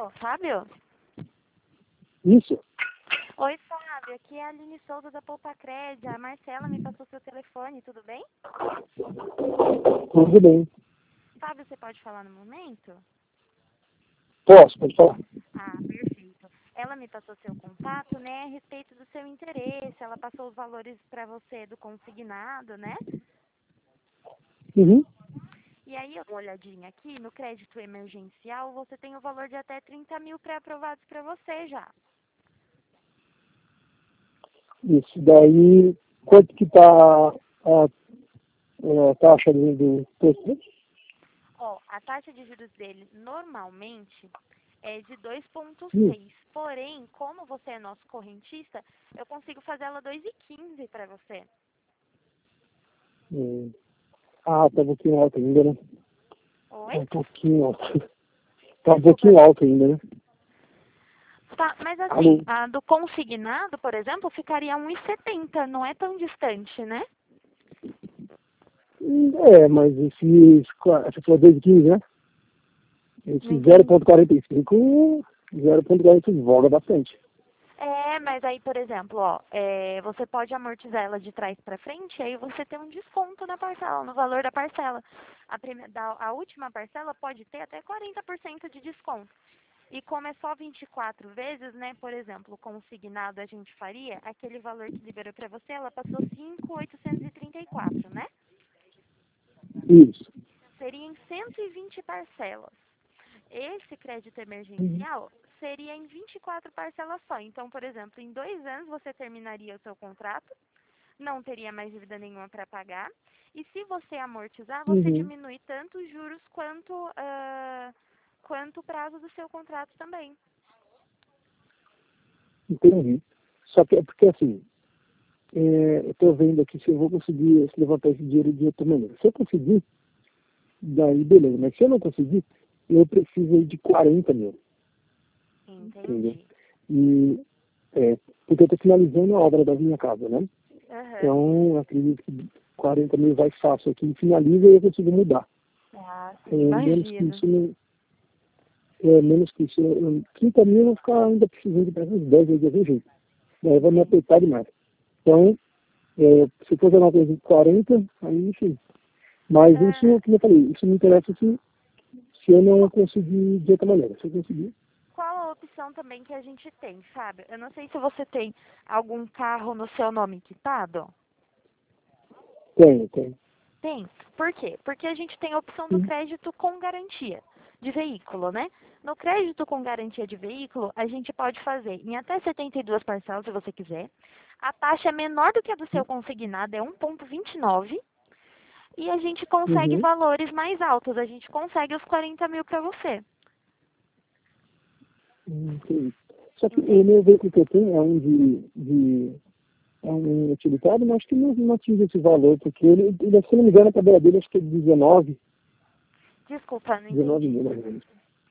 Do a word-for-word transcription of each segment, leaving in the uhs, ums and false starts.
Alô, Fábio? Isso. Oi, Fábio. Aqui é a Aline Souza da Poupa Crédito. A Marcela me passou seu telefone, tudo bem? Tudo bem. Fábio, você pode falar no momento? Posso, pode falar. Ah, perfeito. Ela me passou seu contato, né, a respeito do seu interesse. Ela passou os valores para você do consignado, né? Uhum. E aí, eu dou uma olhadinha aqui, no crédito emergencial, você tem o valor de até trinta mil pré-aprovados para você já. Isso daí, quanto que tá a, a taxa do, do preço? Ó, a taxa de juros dele, normalmente, é de dois vírgula Hum. seis. Porém, como você é nosso correntista, eu consigo fazer ela dois vírgula quinze para você. Hum. Ah, tá um pouquinho alto ainda, né? Oi? Tá um pouquinho alto. Tá um Desculpa. pouquinho alto ainda, né? Tá, mas assim, Alô? a do consignado, por exemplo, ficaria um e setenta, não é tão distante, né? Hum, É, mas esse, você falou dois vírgula quinze, né? Não Esse zero entendi. vírgula quarenta e cinco, zero vírgula quarenta e cinco voga bastante. É, mas aí, por exemplo, ó, é, você pode amortizar ela de trás para frente, aí você tem um desconto na parcela, no valor da parcela. A, prime- da- a última parcela pode ter até quarenta por cento de desconto. E como é só vinte e quatro vezes, né, por exemplo, consignado a gente faria, aquele valor que liberou para você, ela passou cinco mil oitocentos e trinta e quatro, né? Isso. Seria em cento e vinte parcelas. Esse crédito Uhum. emergencial seria em vinte e quatro parcelas só. Então, por exemplo, em dois anos você terminaria o seu contrato, não teria mais dívida nenhuma para pagar. E se você amortizar, você Uhum. diminui tanto os juros quanto, ah, quanto o prazo do seu contrato também. Entendi. Só que é porque assim, é, eu estou vendo aqui se eu vou conseguir levantar esse dinheiro de outra maneira. Se eu conseguir, daí beleza. Mas se eu não conseguir, eu preciso aí de quarenta mil. Entendeu? Entendi. E, é, porque eu estou finalizando a obra da minha casa, né? Aham. Então, acredito que quarenta mil vai fácil aqui, finaliza e eu consigo mudar. Ah, É, sim, menos que imagino. isso, não, é, menos que isso, eu- trinta mil eu vou ficar ainda precisando de mais uns dez aí de algum jeito. Daí vai me Sim. apertar demais. Então, é, se for uma coisa de quarenta, aí enfim. Mas isso, Ah, como eu falei, isso me interessa se, se eu não conseguir de outra maneira. Se eu conseguir, qual a opção também que a gente tem, sabe? Eu não sei se você tem algum carro no seu nome quitado. tenho, tenho. Tem. Por quê? Porque a gente tem a opção do Sim. crédito com garantia de veículo, né? No crédito com garantia de veículo, a gente pode fazer em até setenta e duas parcelas, se você quiser. A taxa é menor do que a do seu consignado, é um vírgula vinte e nove. E a gente consegue Uhum. valores mais altos. A gente consegue os quarenta mil para você. Entendi. Só que o Entende? meu veículo que eu tenho é um de, de é um utilitário, mas acho que não, não atinge esse valor, porque ele, ele, se não me engano, a tabela dele acho que é dezenove, Desculpa, não dezenove entendi. mil, mais ou menos.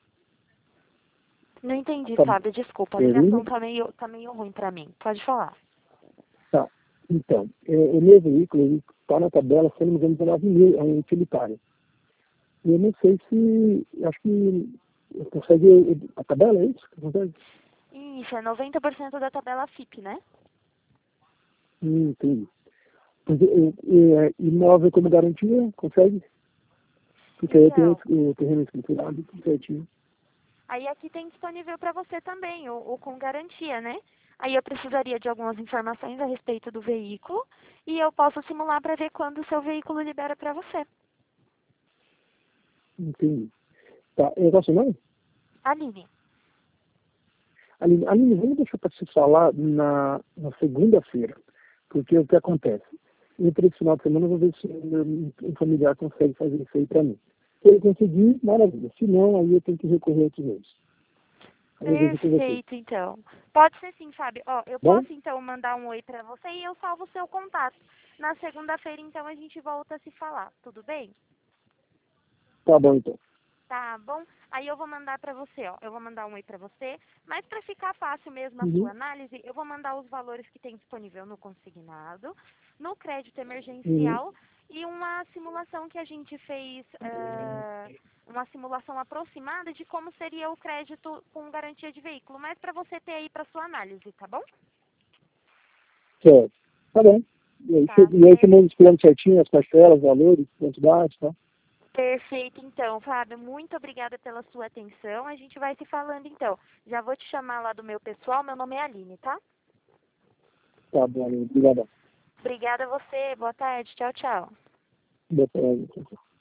Não entendi, Tá, Fábio. Desculpa, a ligação ouvindo? tá meio, tá meio ruim para mim. Pode falar. Tá. Então, é, o meu veículo, ele está na tabela, se não me engano, dezenove mil, é um utilitário. E eu não sei se, acho que consegue, a tabela é isso? Consegue? Isso, é noventa por cento da tabela F I P, né? Hum, entendi. Porque, é, é, imóvel como garantia, consegue? Porque aí eu tenho Então, o terreno escriturado, tudo certinho. aí aqui tem disponível para você também, o, o com garantia, né? Aí eu precisaria de algumas informações a respeito do veículo e eu posso simular para ver quando o seu veículo libera para você. Entendi. Tá, é qual é o seu nome? Aline, Aline, Aline, vamos deixar para se falar na, na segunda-feira, porque o que acontece? Entre esse final de semana eu vou ver se o meu um familiar consegue fazer isso aí para mim. Se ele conseguir, maravilha. Se não, aí eu tenho que recorrer a outros meios. Aí eu vejo com você. perfeito então. Pode ser sim, Fábio. Ó, eu Bom? posso então mandar um oi para você e eu salvo o seu contato. Na segunda-feira então a gente volta a se falar, tudo bem? Tá bom então. Tá bom? Aí eu vou mandar pra você, ó. Eu vou mandar um oi pra você, mas pra ficar fácil mesmo a sua Uhum. análise, eu vou mandar os valores que tem disponível no consignado, no crédito Uhum. emergencial e uma simulação que a gente fez ah, uma simulação aproximada de como seria o crédito com garantia de veículo, mas para você ter aí para sua análise, tá bom? Certo. Tá bom. E aí, Tá, você, e aí você manda os planos certinho, as parcelas, valores, quantidade, tá? perfeito, então, Fábio, muito obrigada pela sua atenção. A gente vai se falando, então. Já vou te chamar lá do meu pessoal, meu nome é Aline, tá? Tá bom, obrigado. Obrigada a você, boa tarde, tchau, tchau. Boa tarde.